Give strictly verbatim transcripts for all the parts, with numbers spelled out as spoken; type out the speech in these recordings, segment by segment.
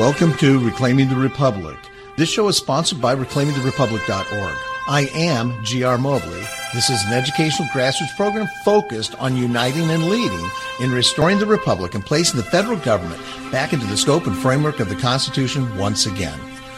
Welcome to Reclaiming the Republic. This show is sponsored by reclaiming the republic dot org. I am G R Mobley. This is an educational grassroots program focused on uniting and leading in restoring the republic and placing the federal government back into the scope and framework of the Constitution once again.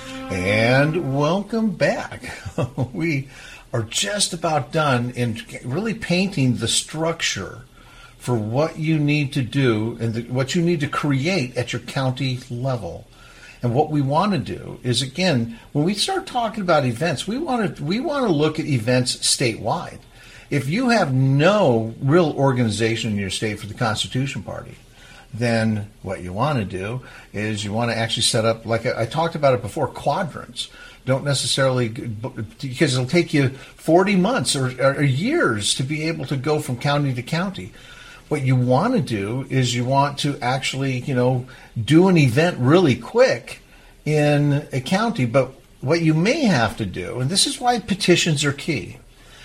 And welcome back. We are just about done in really painting the structure for what you need to do and the, what you need to create at your county level. And what we want to do is, again, when we start talking about events, we want to we want to look at events statewide. If you have no real organization in your state for the Constitution Party, then what you want to do is you want to actually set up, like I, I talked about it before, quadrants. Don't necessarily, because it'll take you forty months or, or years to be able to go from county to county. What you want to do is you want to actually, you know, do an event really quick in a county. But what you may have to do, and this is why petitions are key,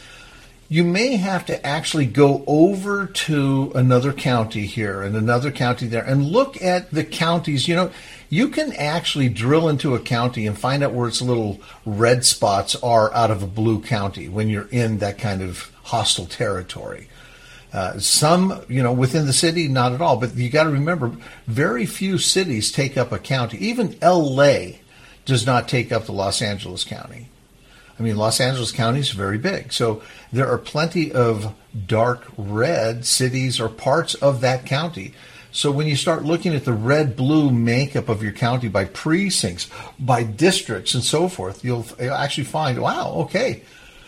you may have to actually go over to another county here and another county there and look at the counties. You know, you can actually drill into a county and find out where its little red spots are out of a blue county when you're in that kind of hostile territory. Uh, some, you know, within the city, not at all. But you got to remember, very few cities take up a county. Even L A does not take up the Los Angeles County. I mean, Los Angeles County is very big. So there are plenty of dark red cities or parts of that county. So when you start looking at the red-blue makeup of your county by precincts, by districts, and so forth, you'll, you'll actually find, wow, okay,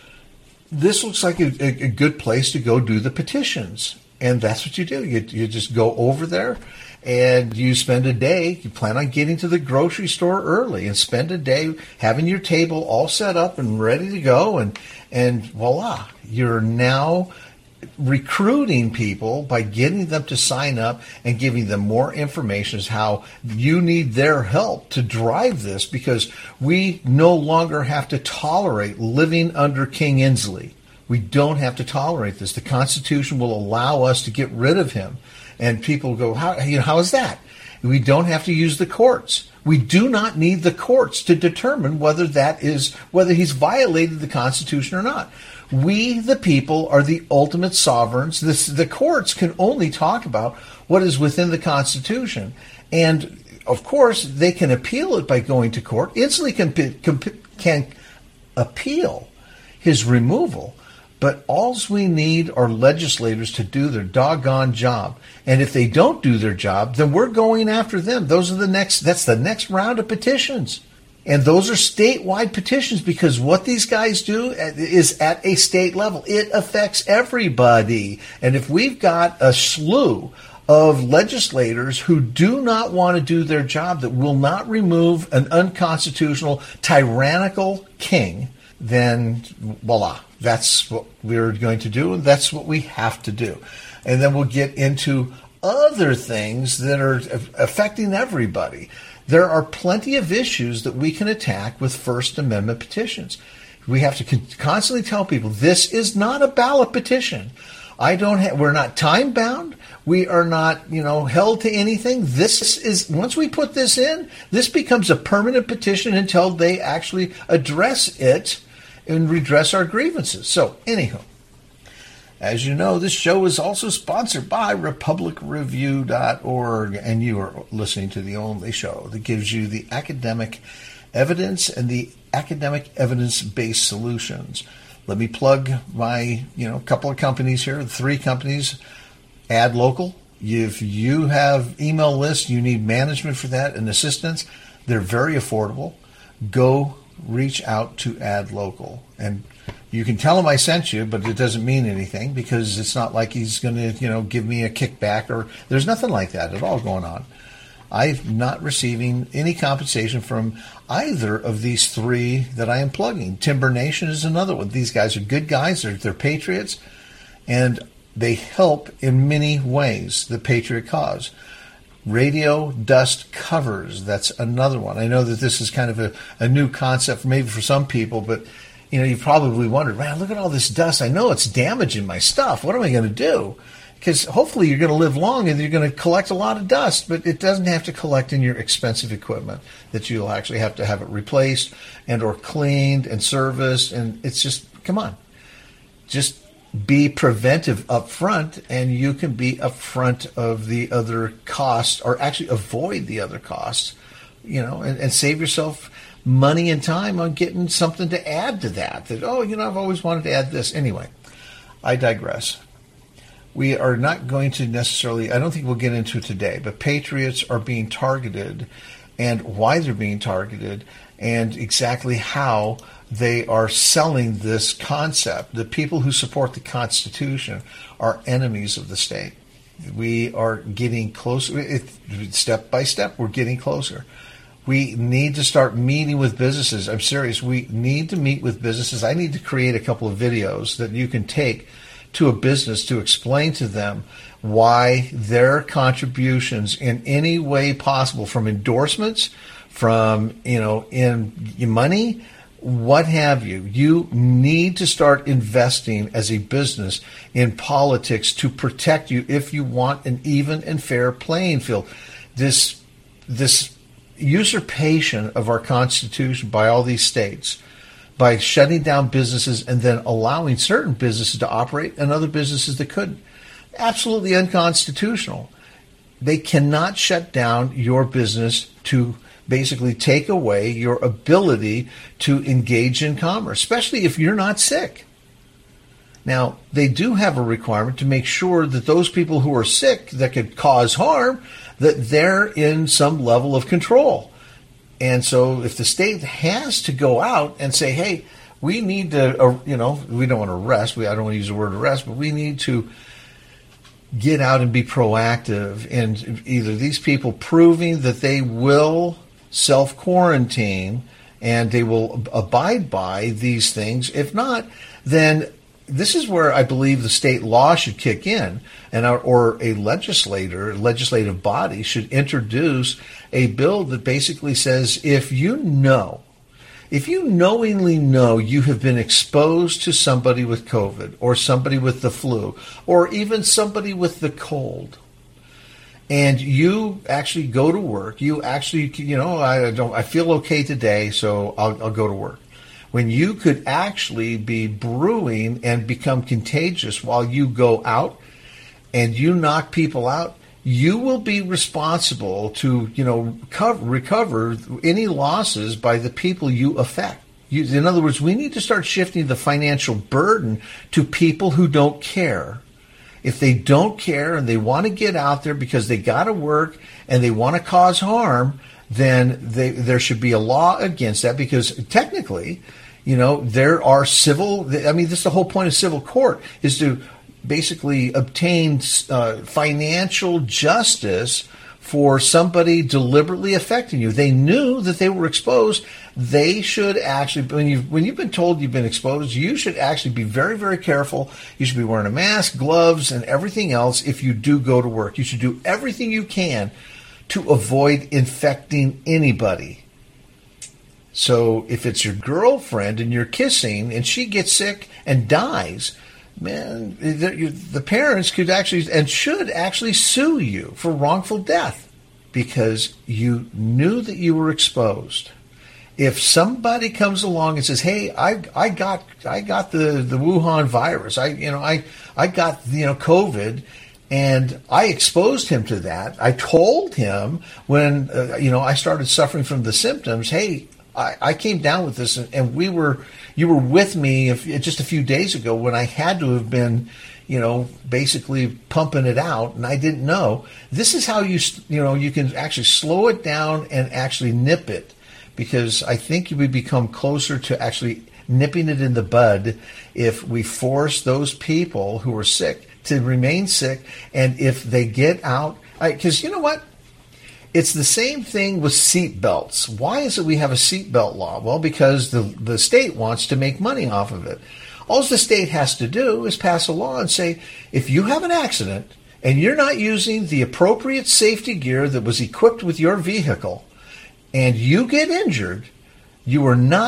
this looks like a, a, a good place to go do the petitions. And that's what you do. You, you just go over there and you spend a day. You plan on getting to the grocery store early and spend a day having your table all set up and ready to go. And, and voila, you're now recruiting people by getting them to sign up and giving them more information as how you need their help to drive this, because we no longer have to tolerate living under King Inslee. We don't have to tolerate this. The Constitution will allow us to get rid of him. And people go, how, you know, how is that? We don't have to use the courts. We do not need the courts to determine whether that is, whether he's violated the Constitution or not. We, the people, are the ultimate sovereigns. This, the courts can only talk about what is within the Constitution. And, of course, they can appeal it by going to court. Inslee can, can, can appeal his removal. But all we need are legislators to do their doggone job. And if they don't do their job, then we're going after them. Those are the next, that's the next round of petitions. And those are statewide petitions, because what these guys do is at a state level. It affects everybody. And if we've got a slew of legislators who do not want to do their job, that will not remove an unconstitutional, tyrannical king, then voila, that's what we're going to do, and that's what we have to do. And then we'll get into other things that are affecting everybody. There are plenty of issues that we can attack with First Amendment petitions. We have to constantly tell people this is not a ballot petition. I don't have, we're not time bound. We are not, you know, held to anything. This is, once we put this in, this becomes a permanent petition until they actually address it and redress our grievances. So, anyhow, as you know, this show is also sponsored by Republic Review dot org, and you are listening to the only show that gives you the academic evidence and the academic evidence-based solutions. Let me plug my, you know, couple of companies here, three companies. Ad Local. If you have email lists, you need management for that and assistance, they're very affordable. Go reach out to Ad Local. And you can tell him I sent you, but it doesn't mean anything, because it's not like he's going to, you know, give me a kickback, or there's nothing like that at all going on. I'm not receiving any compensation from either of these three that I am plugging. Timber Nation is another one. These guys are good guys. They're, they're patriots, and they help in many ways the patriot cause. Radio Dust Covers, that's another one. I know that this is kind of a, a new concept maybe for some people, but you know, you probably wondered, man, look at all this dust. I know it's damaging my stuff. What am I going to do? because hopefully you're going to live long and you're going to collect a lot of dust, but it doesn't have to collect in your expensive equipment that you'll actually have to have it replaced and or cleaned and serviced. And it's just, come on, just be preventive up front, and you can be up front of the other costs, or actually avoid the other costs, you know, and, and save yourself money and time on getting something to add to that. That, oh, you know, I've always wanted to add this. Anyway, I digress. We are not going to necessarily, I don't think we'll get into it today, but patriots are being targeted, and why they're being targeted, and exactly how they are selling this concept. The people who support the Constitution are enemies of the state. We are getting closer. It, step by step, we're getting closer. We need to start meeting with businesses. I'm serious. We need to meet with businesses. I need to create a couple of videos that you can take to a business to explain to them why their contributions in any way possible, from endorsements, from, you know, in money, what have you. You need to start investing as a business in politics to protect you if you want an even and fair playing field. This, this usurpation of our Constitution by all these states, by shutting down businesses and then allowing certain businesses to operate and other businesses that couldn't. Absolutely unconstitutional. They cannot shut down your business to basically take away your ability to engage in commerce, especially if you're not sick. Now, they do have a requirement to make sure that those people who are sick that could cause harm, that they're in some level of control. And so if the state has to go out and say, hey, we need to, uh, you know, we don't want to arrest, we, I don't want to use the word arrest, but we need to get out and be proactive in either these people proving that they will self-quarantine and they will abide by these things. If not, then this is where I believe the state law should kick in, and our, or a legislator, legislative body should introduce a bill that basically says if you know, if you knowingly know you have been exposed to somebody with COVID or somebody with the flu or even somebody with the cold, and you actually go to work, you actually, you know, I don't, I feel okay today, so I'll, I'll go to work. When you could actually be brewing and become contagious while you go out and you knock people out, you will be responsible to, you know, cover, recover any losses by the people you affect. You, in other words, we need to start shifting the financial burden to people who don't care. If they don't care and they want to get out there because they got to work and they want to cause harm, then they, there should be a law against that, because technically, you know, there are civil, I mean, this is the whole point of civil court, is to basically obtain uh, financial justice for somebody deliberately affecting you. They knew that they were exposed. They should actually, when you've, when you've been told you've been exposed, you should actually be very, very careful. You should be wearing a mask, gloves, and everything else if you do go to work. You should do everything you can to avoid infecting anybody. So if it's your girlfriend and you're kissing and she gets sick and dies, man, the, the parents could actually and should actually sue you for wrongful death because you knew that you were exposed. If somebody comes along and says, "Hey, I I got I got the, the Wuhan virus. I you know I I got you know COVID." And I exposed him to that. I told him when, uh, you know, I started suffering from the symptoms, hey, I, I came down with this, and, and we were, you were with me if, just a few days ago when I had to have been, you know, basically pumping it out, and I didn't know. This is how you, you know, you can actually slow it down and actually nip it, because I think you would become closer to actually nipping it in the bud if we force those people who are sick to remain sick, and if they get out, because you know what? It's the same thing with seat belts. Why is it we have a seat belt law? Well, because the, the state wants to make money off of it. All the state has to do is pass a law and say, if you have an accident and you're not using the appropriate safety gear that was equipped with your vehicle and you get injured, you are not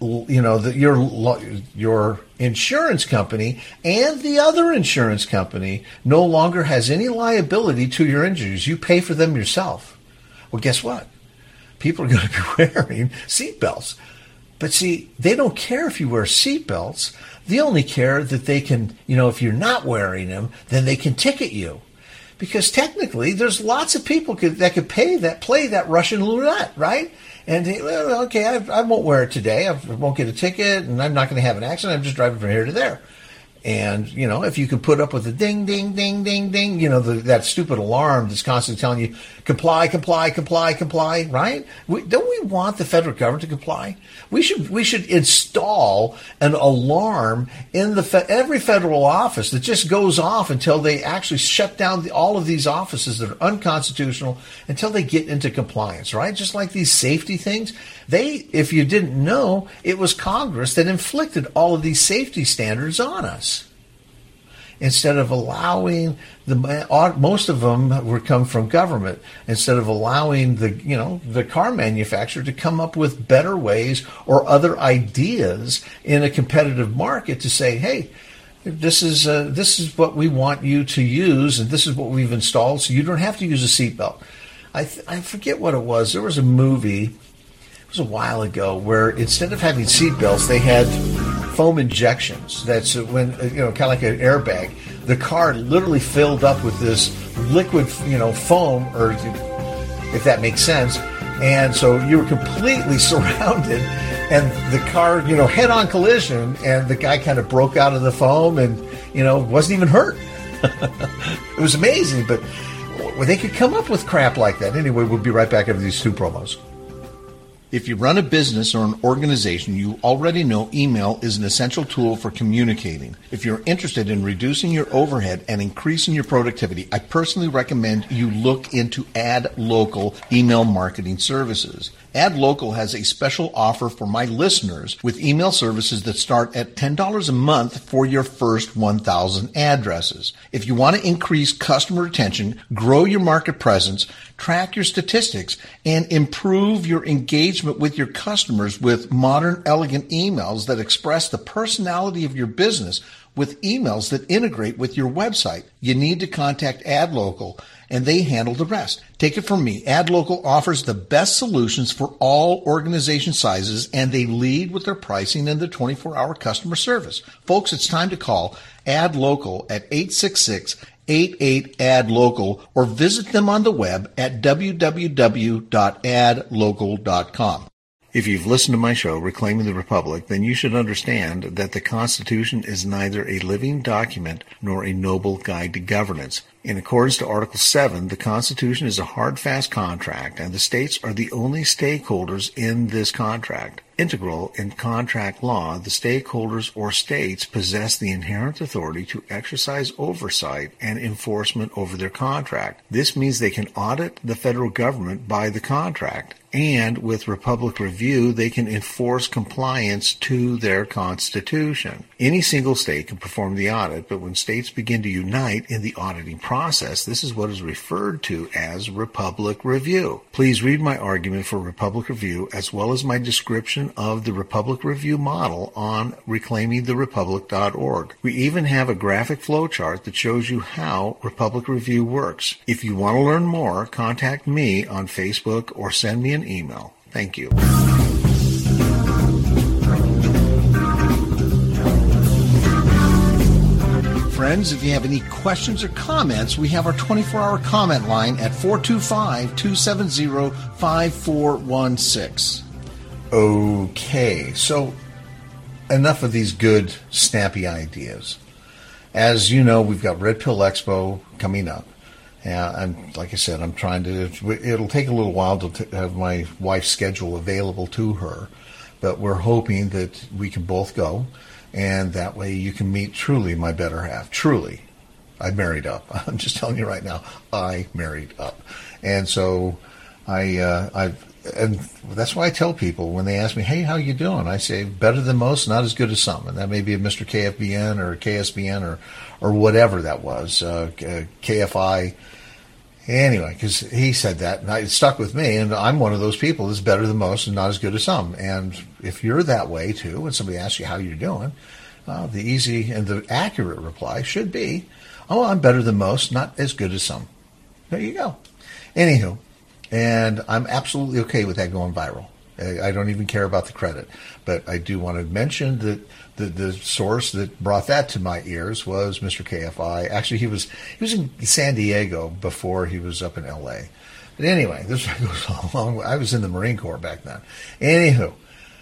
you know, the, your your insurance company and the other insurance company no longer has any liability to your injuries. You pay for them yourself. Well, guess what? People are going to be wearing seatbelts. But see, they don't care if you wear seatbelts. They only care that they can, you know, if you're not wearing them, then they can ticket you. Because technically, there's lots of people could, that could pay that, play that Russian roulette, right? And, well, okay, I, I won't wear it today. I won't get a ticket, and I'm not going to have an accident. I'm just driving from here to there. And, you know, if you can put up with the ding, ding, ding, ding, ding, you know, the, that stupid alarm that's constantly telling you, comply, comply, comply, comply, right? We, don't we want the federal government to comply? We should we should install an alarm in the fe- every federal office that just goes off until they actually shut down the, all of these offices that are unconstitutional until they get into compliance, right? Just like these safety things. They, if you didn't know, it was Congress that inflicted all of these safety standards on us. Instead of allowing the most of them would come from government. Instead of allowing the you know the car manufacturer to come up with better ways or other ideas in a competitive market to say, hey, this is uh, this is what we want you to use, and this is what we've installed, so you don't have to use a seatbelt. I th- I forget what it was. There was a movie. It was a while ago where instead of having seatbelts, they had foam injections. That's when, you know, kind of like an airbag. The car literally filled up with this liquid, you know, foam, or if that makes sense. And so you were completely surrounded, and the car, you know, head-on collision, and the guy kind of broke out of the foam and, you know, wasn't even hurt. It was amazing, but they could come up with crap like that. Anyway, we'll be right back after these two promos. If you run a business or an organization, you already know email is an essential tool for communicating. If you're interested in reducing your overhead and increasing your productivity, I personally recommend you look into AdLocal email marketing services. AdLocal has a special offer for my listeners with email services that start at ten dollars a month for your first one thousand addresses. If you want to increase customer retention, grow your market presence, track your statistics, and improve your engagement with your customers with modern, elegant emails that express the personality of your business with emails that integrate with your website, you need to contact AdLocal, and they handle the rest. Take it from me. AdLocal offers the best solutions for all organization sizes, and they lead with their pricing and their twenty-four hour customer service. Folks, it's time to call AdLocal at eight six six, eight eight, A D local or visit them on the web at w w w dot ad local dot com. If you've listened to my show, Reclaiming the Republic, then you should understand that the Constitution is neither a living document nor a noble guide to governance. In accordance to Article seven, the Constitution is a hard, fast contract, and the states are the only stakeholders in this contract. Integral in contract law, the stakeholders or states possess the inherent authority to exercise oversight and enforcement over their contract. This means they can audit the federal government by the contract, and with Republic Review, they can enforce compliance to their Constitution. Any single state can perform the audit, but when states begin to unite in the auditing process, this is what is referred to as Republic Review. Please read my argument for Republic Review as well as my description of the Republic Review model on reclaiming the republic dot org. We even have a graphic flowchart that shows you how Republic Review works. If you want to learn more, contact me on Facebook or send me an email. Thank you. Friends, if you have any questions or comments, we have our twenty-four hour comment line at four two five, two seven zero, five four one six. Okay, so enough of these good, snappy ideas. As you know, we've got Red Pill Expo coming up. Yeah, and like I said, I'm trying to, it'll take a little while to t- have my wife's schedule available to her, but we're hoping that we can both go, and that way you can meet truly my better half. Truly. I married up. I'm just telling you right now, I married up. And so I, uh, I've, and that's why I tell people when they ask me, hey, how you doing? I say, better than most, not as good as some. And that may be a Mister K F B N or K S B N or, or whatever that was, uh, K F I. Anyway, because he said that, and it stuck with me, and I'm one of those people that's better than most and not as good as some. And if you're that way, too, when somebody asks you how you're doing, uh, the easy and the accurate reply should be, oh, I'm better than most, not as good as some. There you go. Anywho, and I'm absolutely okay with that going viral. I don't even care about the credit. But I do want to mention that the, the source that brought that to my ears was Mister K F I. Actually, he was he was in San Diego before he was up in L A. But anyway, this goes a long way. I was in the Marine Corps back then. Anywho,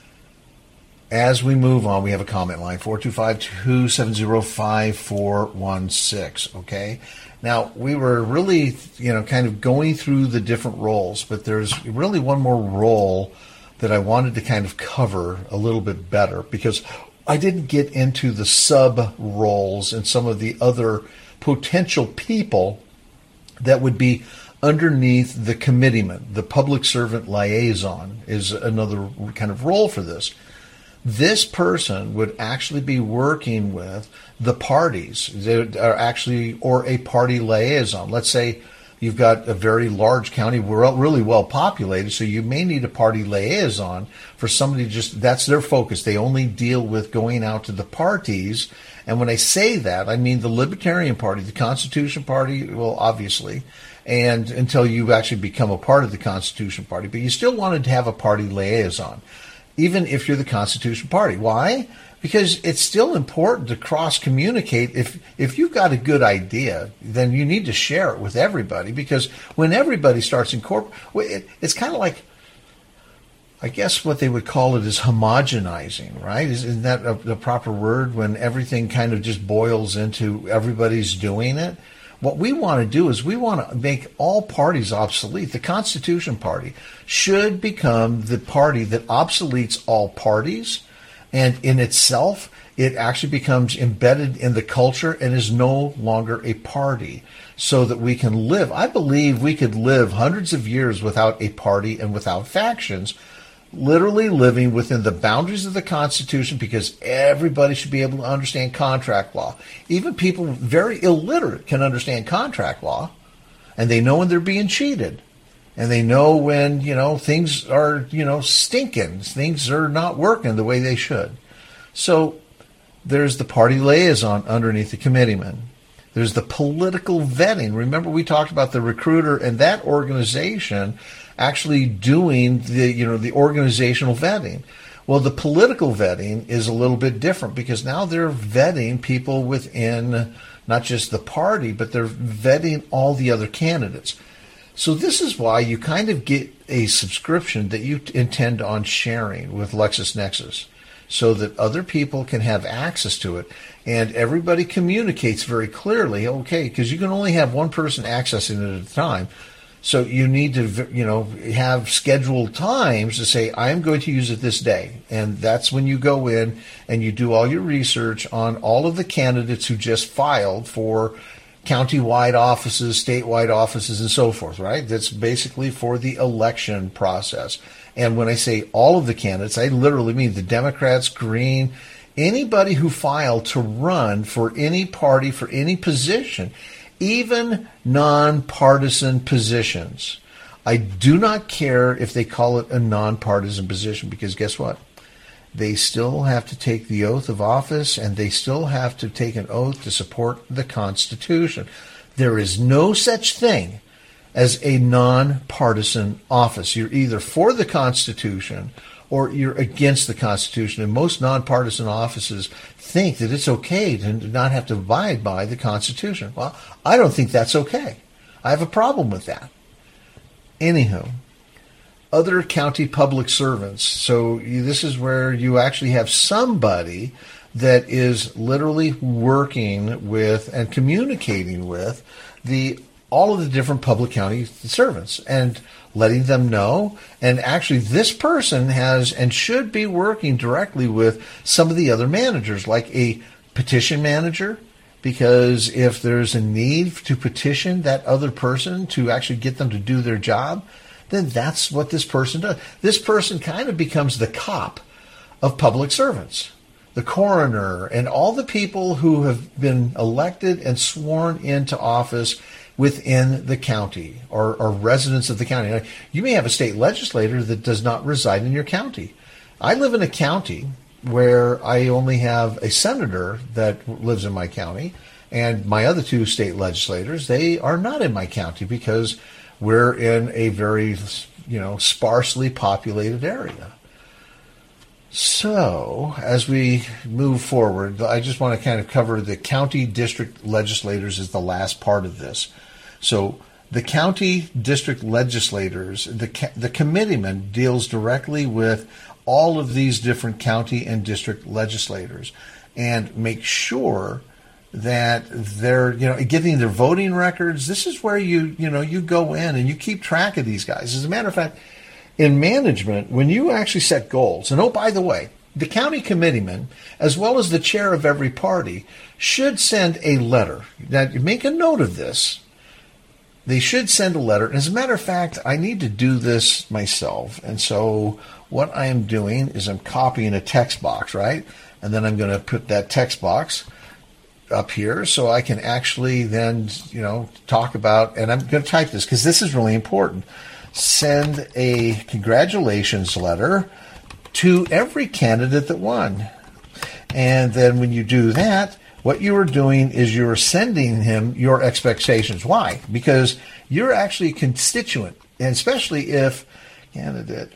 as we move on, we have a comment line, four two five, two seven zero, five four one six, okay? Now, we were really, you know, kind of going through the different roles, but there's really one more role that I wanted to kind of cover a little bit better, because I didn't get into the sub roles and some of the other potential people that would be underneath the committeeman. The public servant liaison is another kind of role for this. This person would actually be working with the parties. They are actually, or a party liaison. Let's say you've got a very large county, we're really well populated, so you may need a party liaison for somebody just, that's their focus. They only deal with going out to the parties. And when I say that, I mean the Libertarian Party, the Constitution Party, well, obviously, and until you actually become a part of the Constitution Party. But you still wanted to have a party liaison, even if you're the Constitution Party. Why? Because it's still important to cross-communicate. If if you've got a good idea, then you need to share it with everybody, because when everybody starts incorporating, it, it's kind of like, I guess what they would call it is homogenizing, right? Isn't that a, the proper word, when everything kind of just boils into everybody's doing it? What we want to do is we want to make all parties obsolete. The Constitution Party should become the party that obsoletes all parties, and in itself, it actually becomes embedded in the culture and is no longer a party, so that we can live. I believe we could live hundreds of years without a party and without factions, literally living within the boundaries of the Constitution, because everybody should be able to understand contract law. Even people very illiterate can understand contract law, and they know when they're being cheated. And they know when, you know, things are, you know, stinking. Things are not working the way they should. So there's the party liaison underneath the committeeman. There's the political vetting. Remember, we talked about the recruiter and that organization actually doing the, you know, the organizational vetting. Well, the political vetting is a little bit different, because now they're vetting people within not just the party, but they're vetting all the other candidates. So this is why you kind of get a subscription that you intend on sharing with LexisNexis, so that other people can have access to it, and everybody communicates very clearly, okay, because you can only have one person accessing it at a time. So you need to, you know, have scheduled times to say, I'm going to use it this day. And that's when you go in and you do all your research on all of the candidates who just filed for county-wide offices, statewide offices, and so forth, right? That's basically for the election process. And when I say all of the candidates, I literally mean the Democrats, Green, anybody who filed to run for any party, for any position, even nonpartisan positions. I do not care if they call it a nonpartisan position, because guess what? They still have to take the oath of office, and they still have to take an oath to support the Constitution. There is no such thing as a nonpartisan office. You're either for the Constitution or you're against the Constitution. And most nonpartisan offices think that it's okay to not have to abide by the Constitution. Well, I don't think that's okay. I have a problem with that. Anywho, other county public servants. So you, this is where you actually have somebody that is literally working with and communicating with the all of the different public county servants and letting them know. And actually this person has and should be working directly with some of the other managers, like a petition manager, because if there's a need to petition that other person to actually get them to do their job, then that's what this person does. This person kind of becomes the cop of public servants, the coroner, and all the people who have been elected and sworn into office within the county or, or residents of the county. Now, you may have a state legislator that does not reside in your county. I live in a county where I only have a senator that lives in my county, and my other two state legislators, they are not in my county because we're in a very, you know, sparsely populated area. So, as we move forward, I just want to kind of cover the county district legislators as the last part of this. So, the county district legislators, the the committeeman deals directly with all of these different county and district legislators and make sure that they're, you know, getting their voting records. This is where you, you know, you go in and you keep track of these guys. As a matter of fact, in management, when you actually set goals, and oh, by the way, the county committeeman, as well as the chair of every party, should send a letter. Now, make a note of this. They should send a letter. And as a matter of fact, I need to do this myself. And so what I am doing is I'm copying a text box, right? And then I'm going to put that text box up here so I can actually then, you know, talk about, and I'm going to type this because this is really important. Send a congratulations letter to every candidate that won. And then when you do that, what you are doing is you're sending him your expectations. Why? Because you're actually a constituent, and especially if candidate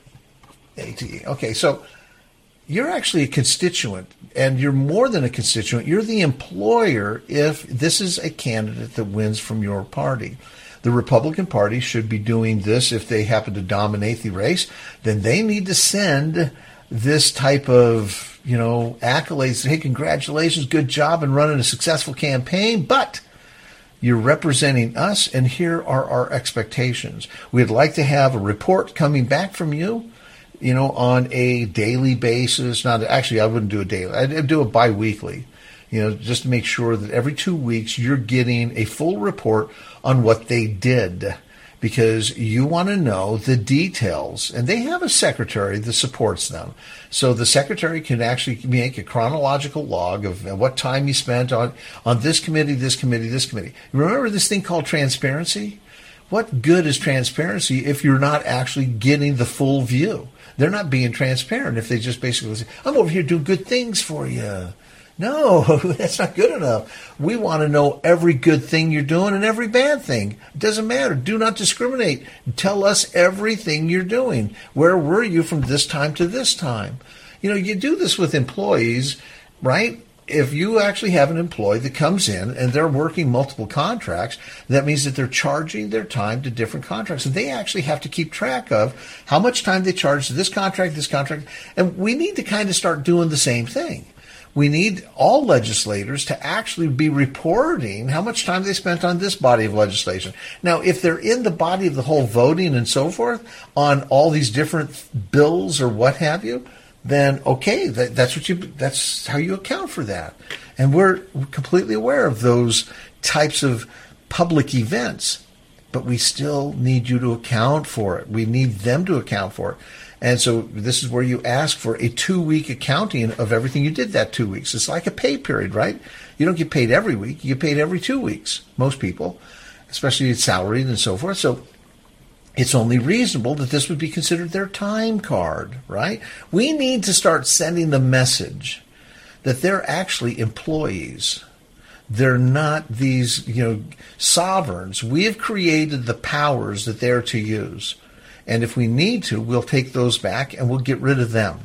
A T. Okay, so you're actually a constituent, and you're more than a constituent. You're the employer if this is a candidate that wins from your party. The Republican Party should be doing this if they happen to dominate the race. Then they need to send this type of, you know, accolades. Hey, congratulations, good job in running a successful campaign, but you're representing us, and here are our expectations. We'd like to have a report coming back from you, you know, on a daily basis. Not actually, I wouldn't do a daily. I'd do it biweekly, you know, just to make sure that every two weeks you're getting a full report on what they did, because you want to know the details. And they have a secretary that supports them. So the secretary can actually make a chronological log of what time you spent on, on this committee, this committee, this committee. Remember this thing called transparency? What good is transparency if you're not actually getting the full view? They're not being transparent if they just basically say, I'm over here doing good things for you. No, that's not good enough. We want to know every good thing you're doing and every bad thing. It doesn't matter. Do not discriminate. Tell us everything you're doing. Where were you from this time to this time? You know, you do this with employees, right? If you actually have an employee that comes in and they're working multiple contracts, that means that they're charging their time to different contracts. And they actually have to keep track of how much time they charge to this contract, this contract. And we need to kind of start doing the same thing. We need all legislators to actually be reporting how much time they spent on this body of legislation. Now, if they're in the body of the whole voting and so forth on all these different bills or what have you, then okay, that, that's what you, that's how you account for that. And we're completely aware of those types of public events, but we still need you to account for it. We need them to account for it. And so this is where you ask for a two-week accounting of everything you did that two weeks. It's like a pay period, right? You don't get paid every week. You get paid every two weeks, most people, especially salaried and so forth. So it's only reasonable that this would be considered their time card, right? We need to start sending the message that they're actually employees. They're not these, you know, sovereigns. We have created the powers that they're to use. And if we need to, we'll take those back and we'll get rid of them.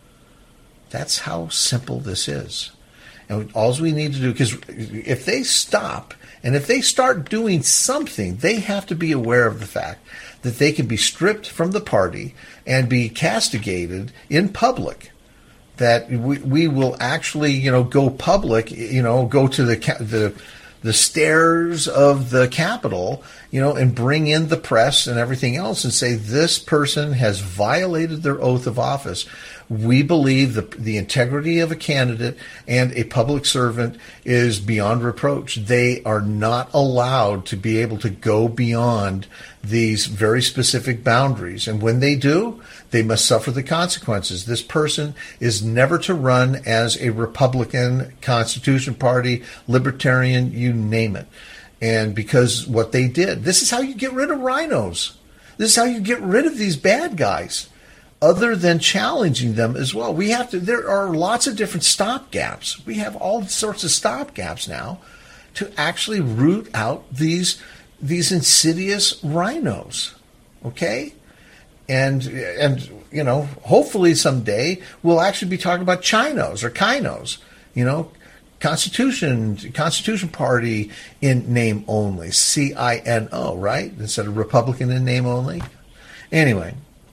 That's how simple this is. And all we need to do, because if they stop and if they start doing something, they have to be aware of the fact that they can be stripped from the party and be castigated in public. That we, we will actually, you know, go public, you know, go to the the the stairs of the Capitol, you know, and bring in the press and everything else and say this person has violated their oath of office. We believe the, the integrity of a candidate and a public servant is beyond reproach. They are not allowed to be able to go beyond these very specific boundaries. And when they do, they must suffer the consequences. This person is never to run as a Republican, Constitution Party, Libertarian, you name it. And because what they did, this is how you get rid of rhinos. This is how you get rid of these bad guys, other than challenging them as well. We have to, there are lots of different stopgaps. We have all sorts of stopgaps now to actually root out these, these insidious rhinos. Okay? And, and, you know, hopefully someday we'll actually be talking about Chinos or Kinos, you know, Constitution, Constitution Party in name only, C I N O, right? Instead of Republican in name only. Anyway.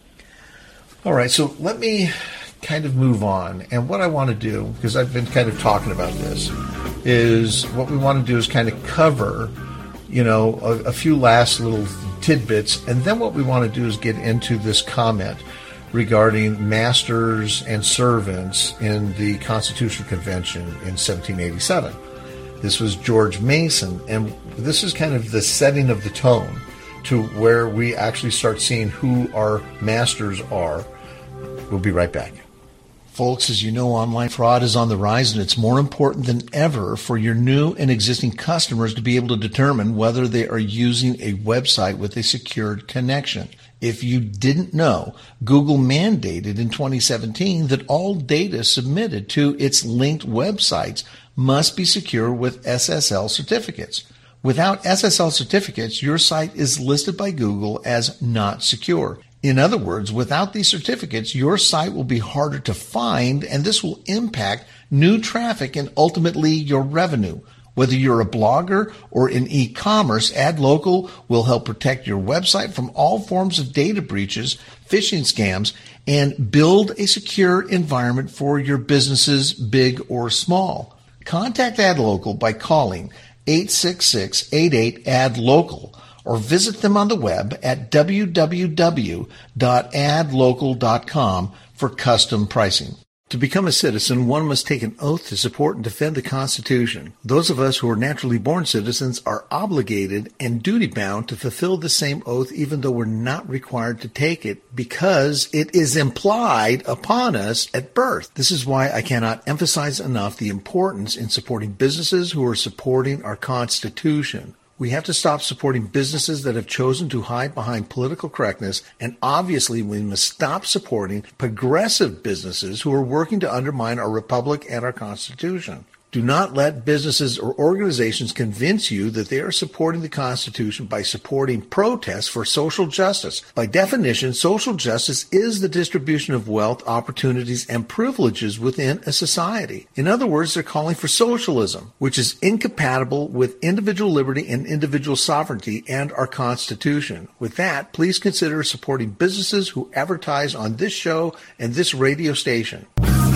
All right, so let me kind of move on. And what I want to do, because I've been kind of talking about this, is what we want to do is kind of cover, you know, a, a few last little tidbits. And then what we want to do is get into this comment regarding masters and servants in the Constitutional Convention in seventeen eighty-seven. This was George Mason, and this is kind of the setting of the tone to where we actually start seeing who our masters are. We'll be right back. Folks, as you know, online fraud is on the rise, and it's more important than ever for your new and existing customers to be able to determine whether they are using a website with a secured connection. If you didn't know, Google mandated in twenty seventeen that all data submitted to its linked websites must be secure with S S L certificates. Without S S L certificates, your site is listed by Google as not secure. In other words, without these certificates, your site will be harder to find, and this will impact new traffic and ultimately your revenue. Whether you're a blogger or in e-commerce, AdLocal will help protect your website from all forms of data breaches, phishing scams, and build a secure environment for your businesses, big or small. Contact AdLocal by calling eight six six, eight eight, A D local or visit them on the web at w w w dot ad local dot com for custom pricing. To become a citizen, one must take an oath to support and defend the Constitution. Those of us who are naturally born citizens are obligated and duty-bound to fulfill the same oath even though we're not required to take it because it is implied upon us at birth. This is why I cannot emphasize enough the importance in supporting businesses who are supporting our Constitution. We have to stop supporting businesses that have chosen to hide behind political correctness, and obviously we must stop supporting progressive businesses who are working to undermine our republic and our Constitution. Do not let businesses or organizations convince you that they are supporting the Constitution by supporting protests for social justice. By definition, social justice is the distribution of wealth, opportunities, and privileges within a society. In other words, they're calling for socialism, which is incompatible with individual liberty and individual sovereignty and our Constitution. With that, please consider supporting businesses who advertise on this show and this radio station.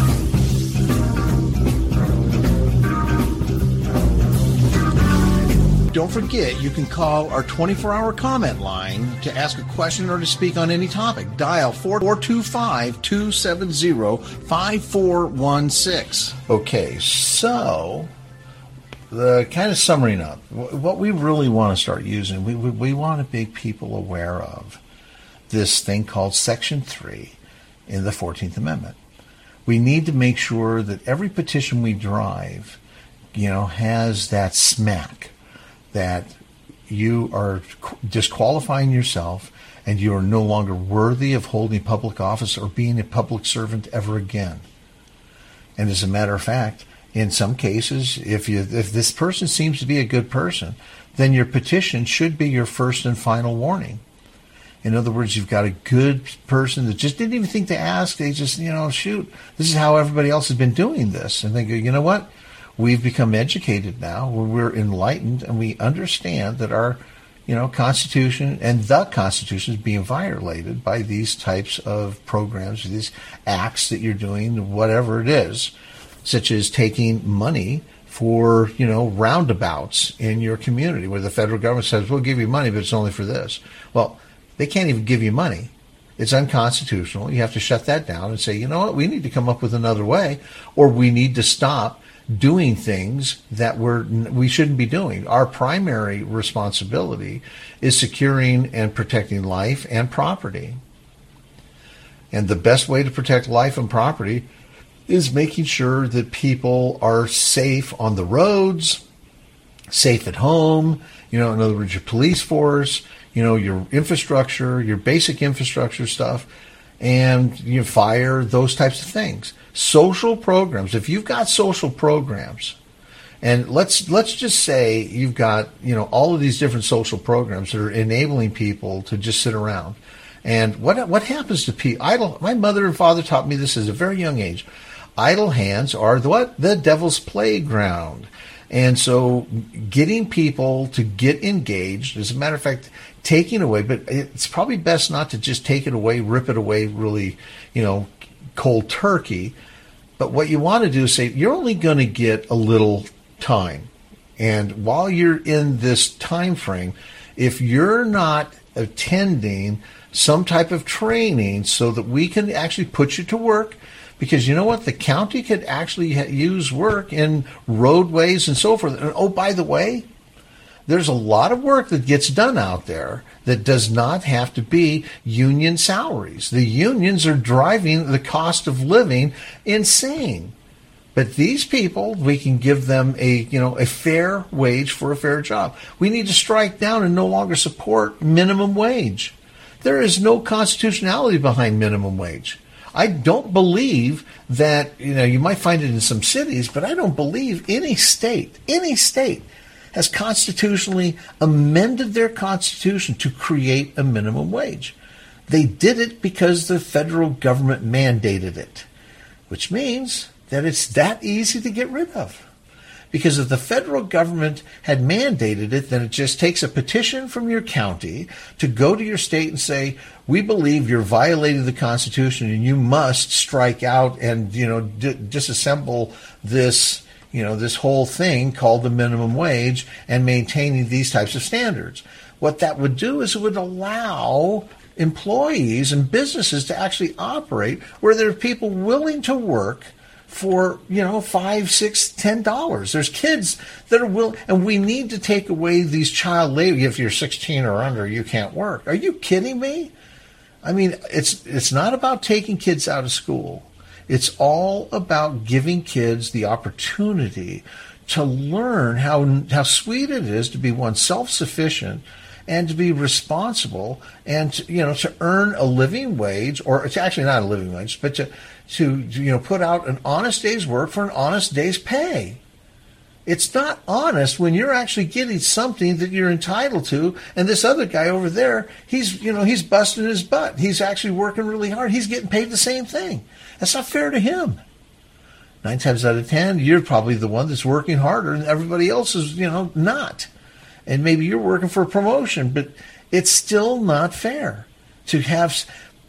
Don't forget, you can call our twenty-four hour comment line to ask a question or to speak on any topic. Dial four two five, two seven zero, five four one six. Okay, so the kind of summing up, what we really want to start using, we, we, we want to make people aware of this thing called Section three in the fourteenth Amendment. We need to make sure that every petition we drive, you know, has that smack that you are disqualifying yourself and you are no longer worthy of holding public office or being a public servant ever again. And as a matter of fact, in some cases, if you if this person seems to be a good person, then your petition should be your first and final warning. In other words, you've got a good person that just didn't even think to ask. They just, you know, shoot, this is how everybody else has been doing this. And they go, you know what? We've become educated now, we're enlightened, and we understand that our, you know, Constitution and the Constitution is being violated by these types of programs, these acts that you're doing, whatever it is, such as taking money for, you know, roundabouts in your community where the federal government says, we'll give you money, but it's only for this. Well, they can't even give you money. It's unconstitutional. You have to shut that down and say, you know what, we need to come up with another way, or we need to stop doing things that we're, we shouldn't be doing. Our primary responsibility is securing and protecting life and property. And the best way to protect life and property is making sure that people are safe on the roads, safe at home, you know, in other words, your police force, you know, your infrastructure, your basic infrastructure stuff, and your fire, those types of things. Social programs. If you've got social programs, and let's let's just say you've got, you know, all of these different social programs that are enabling people to just sit around. And what what happens to people? Idle. My mother and father taught me this at a very young age. Idle hands are the what? The devil's playground. And so getting people to get engaged, as a matter of fact, taking away, but it's probably best not to just take it away, rip it away really, you know, cold turkey. But what you want to do is say, you're only going to get a little time. And while you're in this time frame, if you're not attending some type of training so that we can actually put you to work, because you know what? The county could actually ha- use work in roadways and so forth. And oh, by the way, there's a lot of work that gets done out there that does not have to be union salaries. The unions are driving the cost of living insane. But these people, we can give them a, you know, a fair wage for a fair job. We need to strike down and no longer support minimum wage. There is no constitutionality behind minimum wage. I don't believe that, you know, you might find it in some cities, but I don't believe any state, any state has constitutionally amended their constitution to create a minimum wage. They did it because the federal government mandated it, which means that it's that easy to get rid of. Because if the federal government had mandated it, then it just takes a petition from your county to go to your state and say, we believe you're violating the Constitution and you must strike out and, you know, d- disassemble this, you know, this whole thing called the minimum wage and maintaining these types of standards. What that would do is it would allow employees and businesses to actually operate where there are people willing to work for, you know, five, six, ten dollars. There's kids that are willing, and we need to take away these child labor. If you're sixteen or under, you can't work. Are you kidding me? I mean, it's it's not about taking kids out of school. It's all about giving kids the opportunity to learn how how sweet it is to be, one, self-sufficient, and to be responsible, and to, you know, to earn a living wage, or it's actually not a living wage, but to to you know put out an honest day's work for an honest day's pay. It's not honest when you're actually getting something that you're entitled to, and this other guy over there, he's you know he's busting his butt. He's actually working really hard. He's getting paid the same thing. That's not fair to him. Nine times out of ten, you're probably the one that's working harder, and everybody else is you know not. And maybe you're working for a promotion, but it's still not fair to have.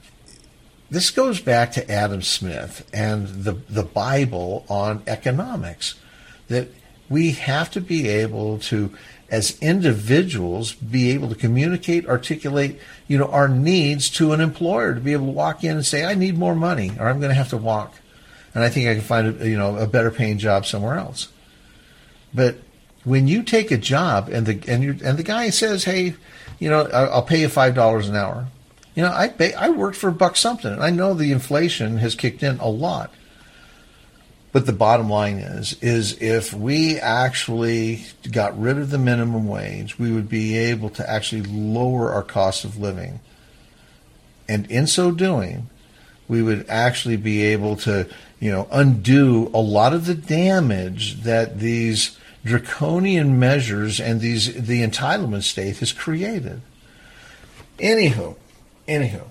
This goes back to Adam Smith and the, the Bible on economics, that we have to be able to, as individuals, be able to communicate, articulate, you know, our needs to an employer, to be able to walk in and say, I need more money, or I'm going to have to walk, and I think I can find a, you know, a better paying job somewhere else. But when you take a job and the and you and the guy says, hey, you know, I'll pay you five dollars an hour. You know, I pay, I worked for a buck something, and I know the inflation has kicked in a lot. But the bottom line is, is if we actually got rid of the minimum wage, we would be able to actually lower our cost of living. And in so doing, we would actually be able to, you know, undo a lot of the damage that these draconian measures and these the entitlement state has created. Anywho, anywho,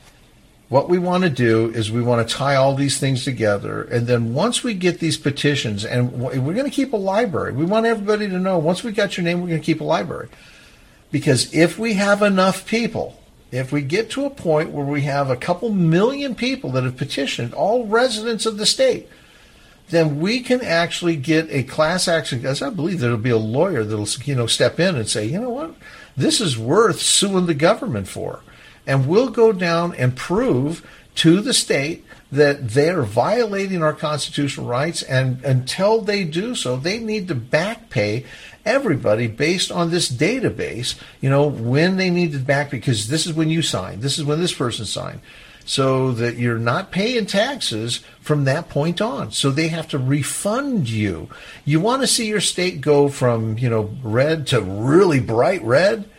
what we want to do is we want to tie all these things together, and then once we get these petitions, and we're going to keep a library. We want everybody to know, once we got your name, we're going to keep a library. Because if we have enough people, if we get to a point where we have a couple million people that have petitioned, all residents of the state, then we can actually get a class action, because I believe there'll be a lawyer that'll, you know, step in and say, you know what, this is worth suing the government for. And we'll go down and prove to the state that they are violating our constitutional rights, and until they do so, they need to back pay everybody based on this database, you know, when they need to back, because this is when you signed, this is when this person signed. so that you're not paying taxes from that point on. So they have to refund you. You want to see your state go from, you know, red to really bright red?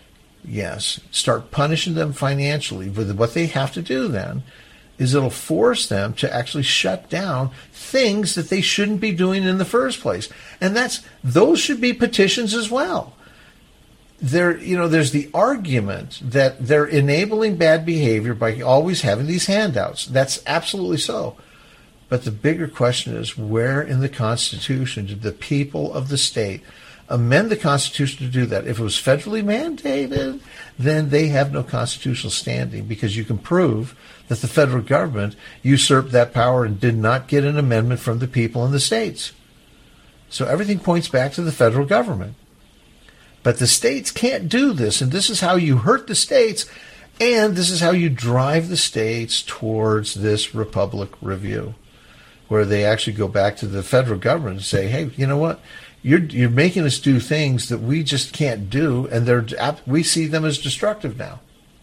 Yes. Start punishing them financially. But what they have to do then is it'll force them to actually shut down things that they shouldn't be doing in the first place. And that's those should be petitions as well. There, you know, there's the argument that they're enabling bad behavior by always having these handouts. That's absolutely so. But the bigger question is, where in the Constitution did the people of the state amend the Constitution to do that? If it was federally mandated, then they have no constitutional standing, because you can prove that the federal government usurped that power and did not get an amendment from the people in the states. So everything points back to the federal government. But the states can't do this, and this is how you hurt the states, and this is how you drive the states towards this Republic review, where they actually go back to the federal government and say, hey, you know what? You're you're making us do things that we just can't do, and they're we see them as destructive now.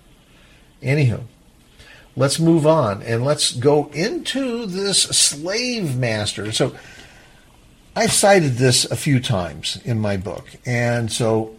Anywho, let's move on, and let's go into this slave master. So I've cited this a few times in my book, and so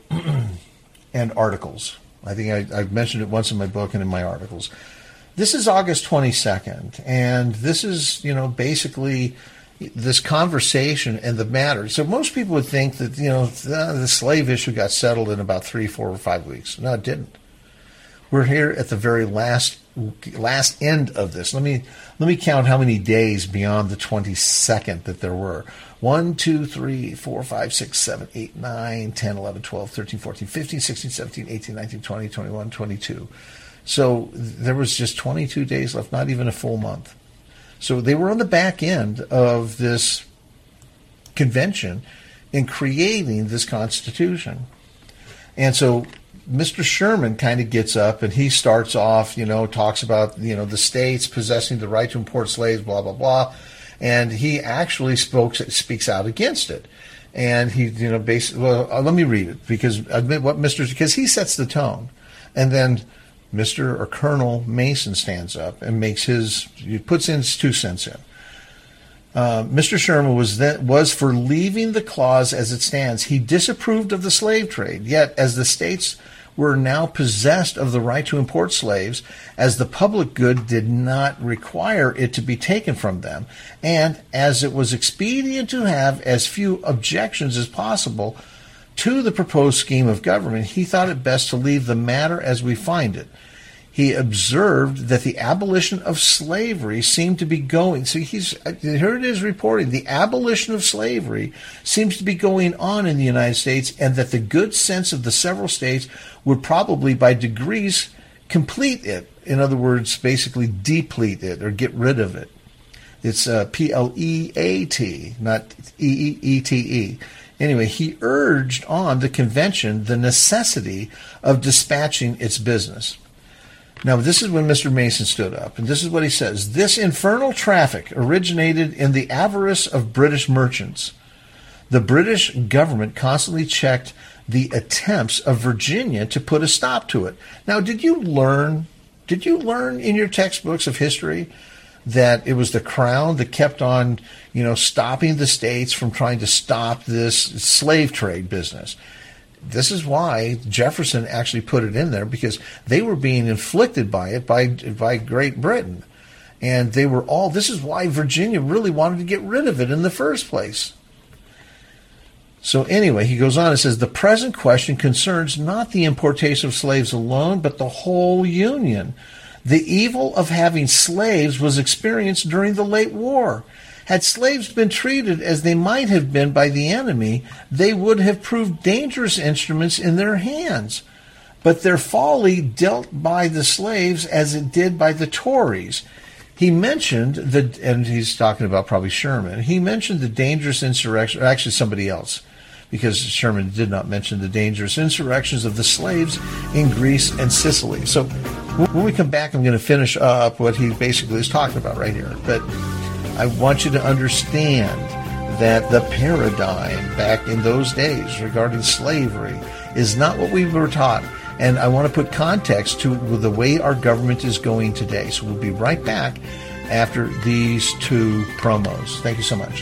and articles. I think I, I've mentioned it once in my book and in my articles. This is August twenty-second, and this is, you know, basically this conversation and the matter. So most people would think that, you know, the, the slave issue got settled in about three, four, or five weeks. No, it didn't. We're here at the very last last end of this. Let me let me count how many days beyond the twenty-second that there were. one, two, three, four, five, six, seven, eight, nine, ten, eleven, twelve, thirteen, fourteen, fifteen, sixteen, seventeen, eighteen, nineteen, twenty, twenty-one, twenty-two. So there was just twenty-two days left, not even a full month. So they were on the back end of this convention in creating this Constitution. And so Mister Sherman kind of gets up and he starts off, you know, talks about, you know, the states possessing the right to import slaves, blah, blah, blah. And he actually spoke, speaks out against it. And he, you know, basically, well, uh, let me read it, because admit what Mister because he sets the tone. And then Mister or Colonel Mason stands up and makes his, he puts in his two cents in. Uh, Mister Sherman was then, was for leaving the clause as it stands. He disapproved of the slave trade, yet as the states were now possessed of the right to import slaves, as the public good did not require it to be taken from them, and as it was expedient to have as few objections as possible to the proposed scheme of government, he thought it best to leave the matter as we find it. He observed that the abolition of slavery seemed to be going. So he's here it is reporting the abolition of slavery seems to be going on in the United States, and that the good sense of the several states would probably by degrees complete it. In other words, basically deplete it or get rid of it. It's uh, P L E A T, not E E E T E. Anyway, he urged on the convention the necessity of dispatching its business. Now, this is when Mister Mason stood up, and this is what he says. This infernal traffic originated in the avarice of British merchants. The British government constantly checked the attempts of Virginia to put a stop to it. Now, did you learn, did you learn in your textbooks of history that it was the Crown that kept on, you know, stopping the states from trying to stop this slave trade business? This is why Jefferson actually put it in there, because they were being inflicted by it by by Great Britain. And they were all, this is why Virginia really wanted to get rid of it in the first place. So anyway, he goes on and says, the present question concerns not the importation of slaves alone, but the whole Union. The evil of having slaves was experienced during the late war. Had slaves been treated as they might have been by the enemy, they would have proved dangerous instruments in their hands. But their folly dealt by the slaves as it did by the Tories. He mentioned, the, and he's talking about probably Sherman, he mentioned the dangerous insurrection, or actually somebody else, because Sherman did not mention the dangerous insurrections of the slaves in Greece and Sicily. So when we come back, I'm going to finish up what he basically is talking about right here. But I want you to understand that the paradigm back in those days regarding slavery is not what we were taught. And I want to put context to the way our government is going today. So we'll be right back after these two promos. Thank you so much.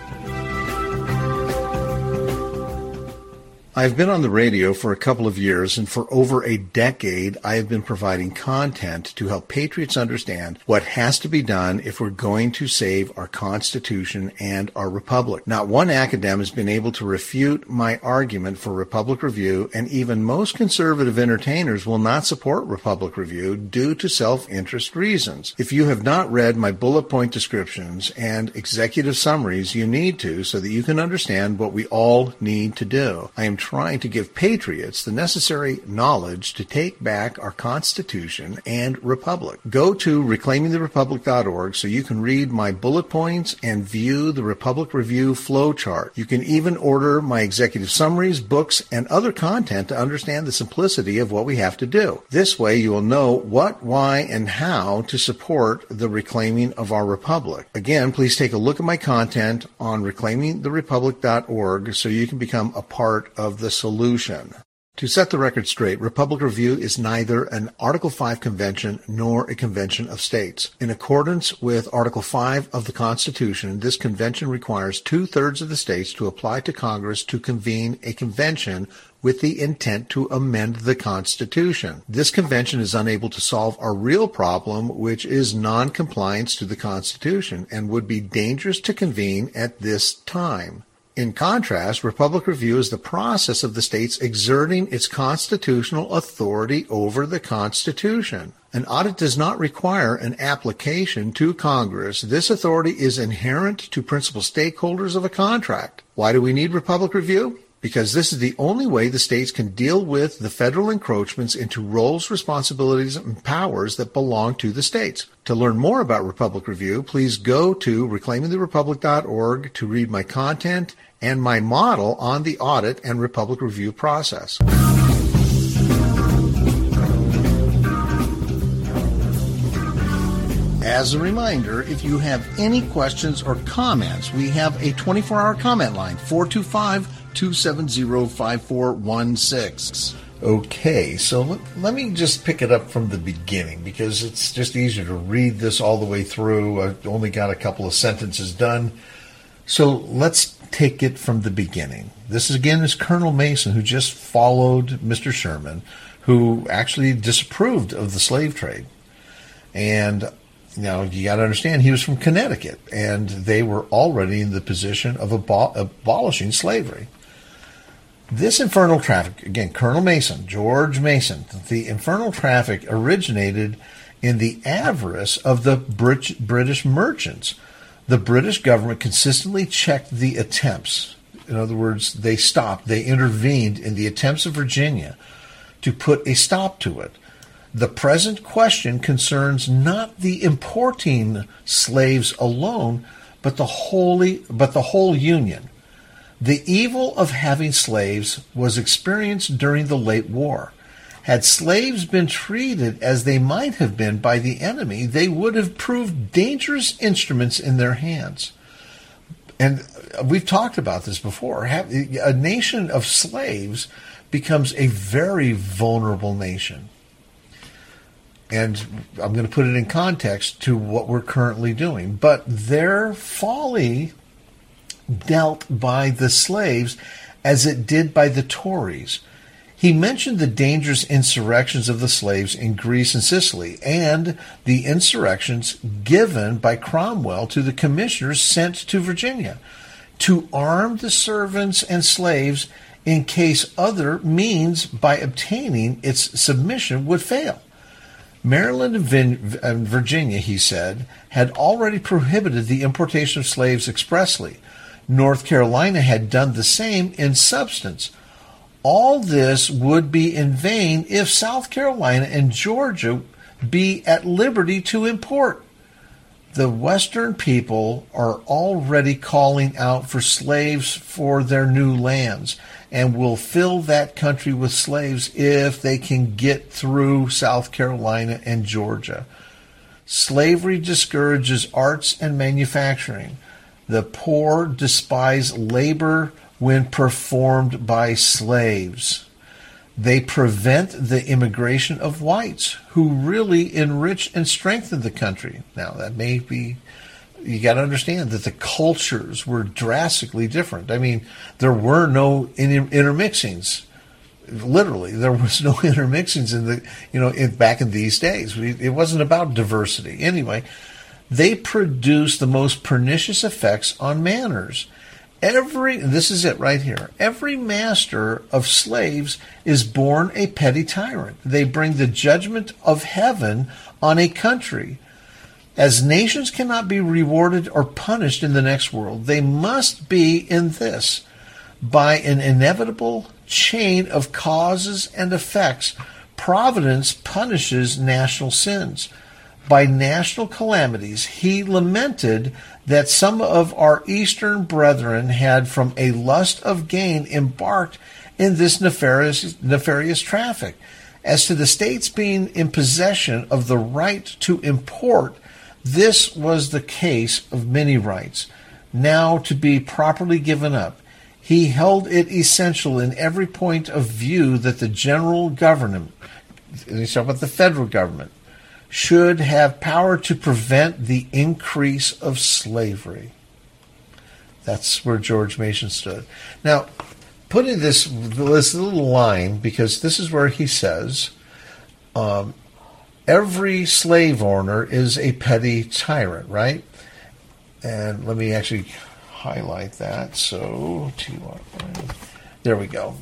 I've been on the radio for a couple of years, and for over a decade, I have been providing content to help patriots understand what has to be done if we're going to save our Constitution and our Republic. Not one academic has been able to refute my argument for Republic Review, and even most conservative entertainers will not support Republic Review due to self-interest reasons. If you have not read my bullet point descriptions and executive summaries, you need to so that you can understand what we all need to do. I am trying to give patriots the necessary knowledge to take back our Constitution and Republic. Go to reclaiming the republic dot org so you can read my bullet points and view the Republic Review flowchart. You can even order my executive summaries, books, and other content to understand the simplicity of what we have to do. This way you will know what, why, and how to support the reclaiming of our Republic. Again, please take a look at my content on reclaiming the republic dot org so you can become a part of the solution. To set the record straight, Republic Review is neither an Article five convention nor a convention of states. In accordance with Article five of the Constitution, this convention requires two-thirds of the states to apply to Congress to convene a convention with the intent to amend the Constitution. This convention is unable to solve our real problem, which is non-compliance to the Constitution, and would be dangerous to convene at this time. In contrast, Republic Review is the process of the states exerting its constitutional authority over the Constitution. An audit does not require an application to Congress. This authority is inherent to principal stakeholders of a contract. Why do we need Republic Review? Because this is the only way the states can deal with the federal encroachments into roles, responsibilities, and powers that belong to the states. To learn more about Republic Review, please go to reclaiming the republic dot org to read my content and my model on the audit and Republic Review process. As a reminder, if you have any questions or comments, we have a twenty-four hour comment line, four two five, two seven zero, five four one six. Okay, so let, let me just pick it up from the beginning because it's just easier to read this all the way through. I've only got a couple of sentences done. So let's take it from the beginning. This is, again, is Colonel Mason, who just followed Mister Sherman, who actually disapproved of the slave trade. And you know, you got to understand, he was from Connecticut, and they were already in the position of abo- abolishing slavery. This infernal traffic, again, Colonel Mason, George Mason, the infernal traffic originated in the avarice of the Brit- British merchants. The British government consistently checked the attempts. In other words, they stopped, they intervened in the attempts of Virginia to put a stop to it. The present question concerns not the importing slaves alone, but the wholly, but the whole Union. The evil of having slaves was experienced during the late war. Had slaves been treated as they might have been by the enemy, they would have proved dangerous instruments in their hands. And we've talked about this before. A nation of slaves becomes a very vulnerable nation. And I'm going to put it in context to what we're currently doing. But their folly dealt by the slaves as it did by the Tories. He mentioned the dangerous insurrections of the slaves in Greece and Sicily and the insurrections given by Cromwell to the commissioners sent to Virginia to arm the servants and slaves in case other means by obtaining its submission would fail. Maryland and Virginia, he said, had already prohibited the importation of slaves expressly. North Carolina had done the same in substance. All this would be in vain if South Carolina and Georgia be at liberty to import. The Western people are already calling out for slaves for their new lands and will fill that country with slaves if they can get through South Carolina and Georgia. Slavery discourages arts and manufacturing. The poor despise labor when performed by slaves. They prevent the immigration of whites who really enrich and strengthen the country. Now, that may be, you got to understand that the cultures were drastically different. I mean, there were no inter- intermixings. Literally, there was no intermixings in the, you know, in, back in these days. We, it wasn't about diversity. Anyway, they produce the most pernicious effects on manners. Every, this is it right here, every master of slaves is born a petty tyrant. They bring the judgment of heaven on a country. As nations cannot be rewarded or punished in the next world, they must be in this. By an inevitable chain of causes and effects, Providence punishes national sins. By national calamities, he lamented that some of our Eastern brethren had from a lust of gain embarked in this nefarious, nefarious traffic. As to the states being in possession of the right to import, this was the case of many rights, now to be properly given up. He held it essential in every point of view that the general government, and he's talking about the federal government, should have power to prevent the increase of slavery. That's where George Mason stood. Now, putting this, this little line, because this is where he says, um, every slave owner is a petty tyrant, right? And let me actually highlight that. So, there we go.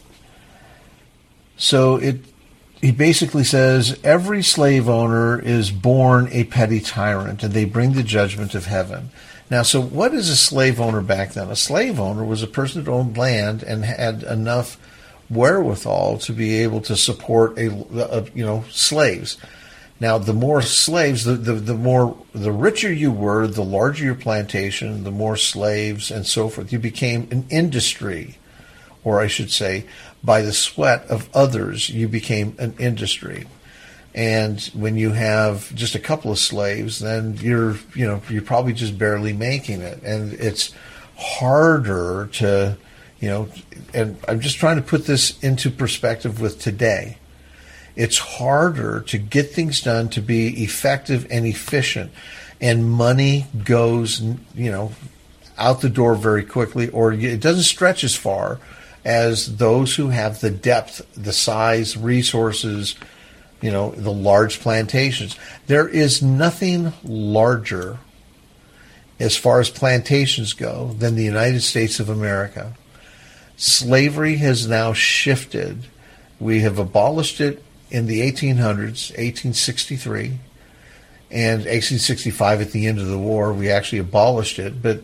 So it He basically says every slave owner is born a petty tyrant, and they bring the judgment of heaven. Now, so what is a slave owner back then? A slave owner was a person that owned land and had enough wherewithal to be able to support a, a you know slaves. Now, the more slaves, the, the the more the richer you were, the larger your plantation, the more slaves and so forth. You became an industry, or I should say, by the sweat of others, you became an industry. And when you have just a couple of slaves, then you're, you know, you're probably just barely making it. And it's harder to, you know, and I'm just trying to put this into perspective with today. It's harder to get things done to be effective and efficient. And money goes, you know, out the door very quickly, or it doesn't stretch as far as those who have the depth, the size, resources, you know, the large plantations. There is nothing larger as far as plantations go than the United States of America. Slavery has now shifted. We have abolished it in the eighteen hundreds, eighteen sixty-three, and eighteen sixty-five at the end of the war. We actually abolished it, but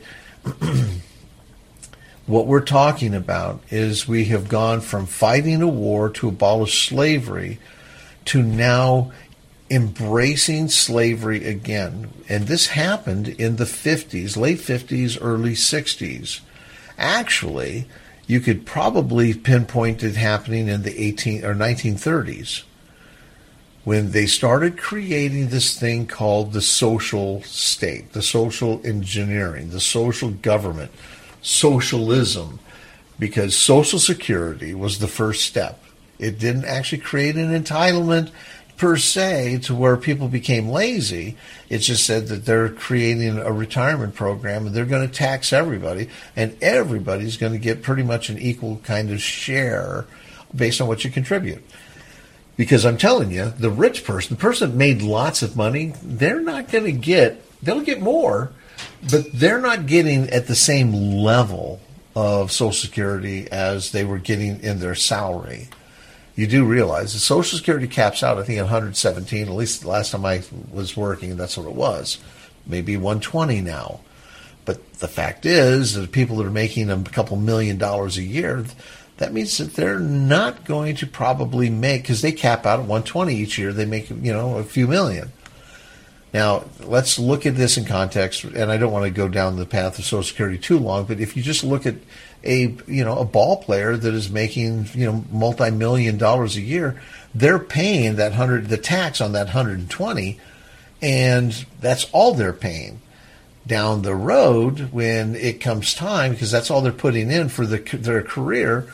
what we're talking about is we have gone from fighting a war to abolish slavery to now embracing slavery again. And this happened in the fifties, late fifties, early sixties. Actually, you could probably pinpoint it happening in the eighteen or nineteen thirties, when they started creating this thing called the social state, the social engineering, the social government, socialism, because Social Security was the first step. It didn't actually create an entitlement per se to where people became lazy. It just said that they're creating a retirement program and they're going to tax everybody, and everybody's going to get pretty much an equal kind of share based on what you contribute. Because I'm telling you, the rich person, the person that made lots of money, they're not going to get, they'll get more, but they're not getting at the same level of Social Security as they were getting in their salary. You do realize the Social Security caps out, I think, at one hundred seventeen, at least the last time I was working, that's what it was. Maybe one hundred twenty now. But the fact is that people that are making a couple million dollars a year, that means that they're not going to probably make, because they cap out at one hundred twenty each year, they make, you know, a few million. Now, let's look at this in context, and I don't want to go down the path of Social Security too long, but if you just look at a, you know, a ball player that is making, you know, multi-million dollars a year, they're paying that hundred, the tax on that one hundred twenty, and that's all they're paying. Down the road, when it comes time, because that's all they're putting in for the, their career,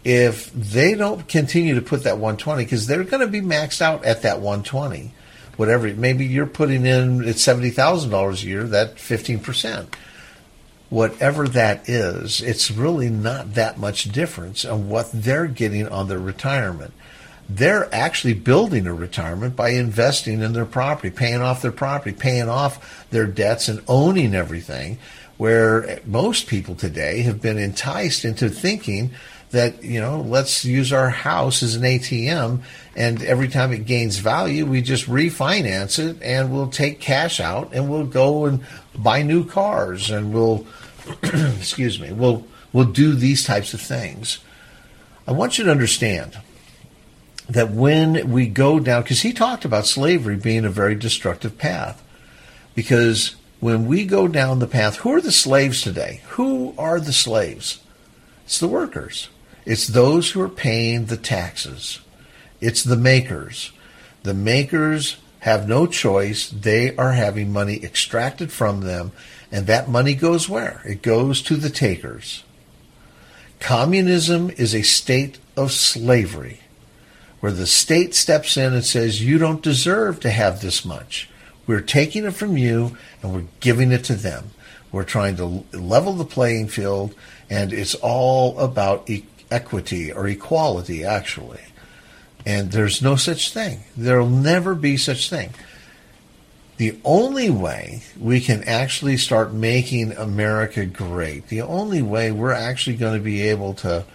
if they don't continue to put that one twenty, because they're going to be maxed out at that one twenty, whatever, maybe you're putting in at seventy thousand dollars a year, that fifteen percent. Whatever that is, it's really not that much difference on what they're getting on their retirement. They're actually building a retirement by investing in their property, paying off their property, paying off their debts, and owning everything, where most people today have been enticed into thinking that, you know, let's use our house as an A T M, and every time it gains value, we just refinance it, and we'll take cash out, and we'll go and buy new cars, and we'll, excuse me, we'll, we'll do these types of things. I want you to understand that when we go down, because he talked about slavery being a very destructive path, because when we go down the path, who are the slaves today? Who are the slaves? It's the workers. It's those who are paying the taxes. It's the makers. The makers have no choice. They are having money extracted from them, and that money goes where? It goes to the takers. Communism is a state of slavery, where the state steps in and says, you don't deserve to have this much. We're taking it from you, and we're giving it to them. We're trying to level the playing field, and it's all about e- equity or equality, actually. And there's no such thing. There'll never be such thing. The only way we can actually start making America great, the only way we're actually going to be able to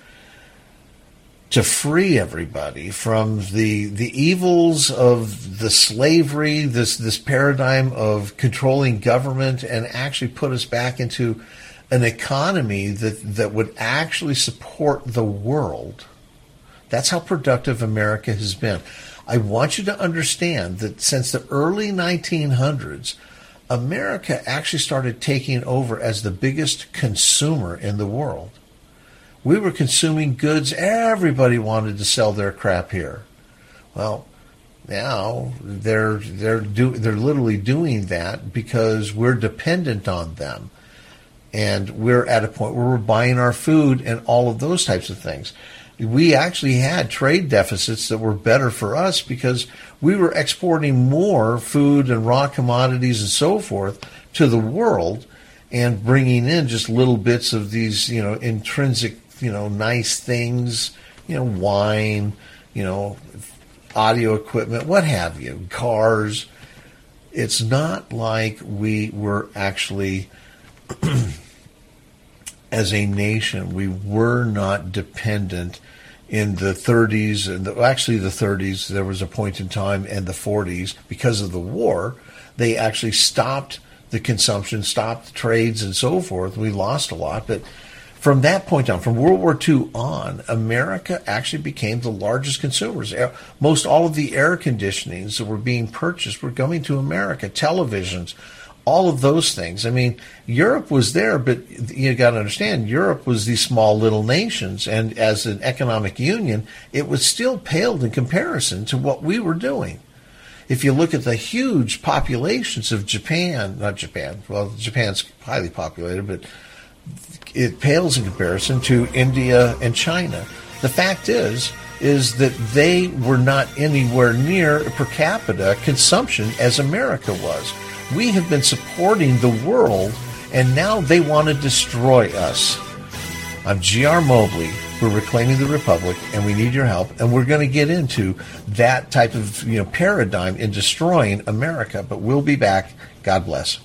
to free everybody from the the evils of the slavery, this this paradigm of controlling government, and actually put us back into an economy that, that would actually support the world. That's how productive America has been. I want you to understand that since the early nineteen hundreds, America actually started taking over as the biggest consumer in the world. We were consuming goods. Everybody wanted to sell their crap here. Well, now they're they're do they're literally doing that because we're dependent on them, and we're at a point where we're buying our food and all of those types of things. We actually had trade deficits that were better for us because we were exporting more food and raw commodities and so forth to the world, and bringing in just little bits of these, you know, intrinsic, you know, nice things, you know, wine, you know, audio equipment, what have you, cars. It's not like we were actually, as a nation, we were not dependent in the thirties, and the, actually the thirties, there was a point in time, and the forties, because of the war, they actually stopped the consumption, stopped the trades and so forth. We lost a lot, but from that point on, from World War Two on, America actually became the largest consumers. Most all of the air conditionings that were being purchased were coming to America, televisions, all of those things. I mean, Europe was there, but you got to understand, Europe was these small little nations, and as an economic union, it was still paled in comparison to what we were doing. If you look at the huge populations of Japan, not Japan, well, Japan's highly populated, but it pales in comparison to India and China. The fact is, is that they were not anywhere near per capita consumption as America was. We have been supporting the world, and now they want to destroy us. I'm G R Mobley. We're reclaiming the Republic, and we need your help. And we're going to get into that type of, you know, paradigm in destroying America. But we'll be back. God bless.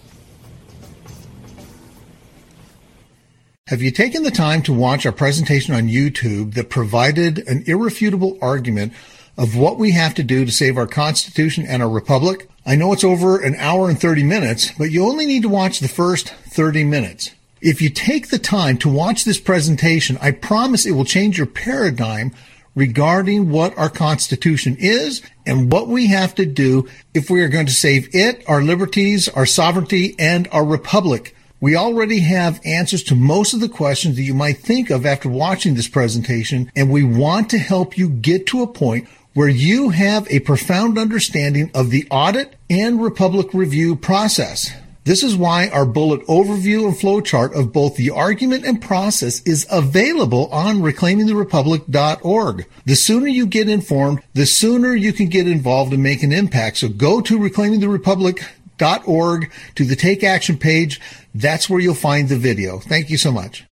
Have you taken the time to watch our presentation on YouTube that provided an irrefutable argument of what we have to do to save our Constitution and our Republic? I know it's over an hour and thirty minutes, but you only need to watch the first thirty minutes. If you take the time to watch this presentation, I promise it will change your paradigm regarding what our Constitution is and what we have to do if we are going to save it, our liberties, our sovereignty, and our Republic. We already have answers to most of the questions that you might think of after watching this presentation, and we want to help you get to a point where you have a profound understanding of the audit and Republic review process. This is why our bullet overview and flowchart of both the argument and process is available on reclaiming the republic dot org. The sooner you get informed, the sooner you can get involved and make an impact. So go to reclaiming the republic dot org to the Take Action page. That's where you'll find the video. Thank you so much.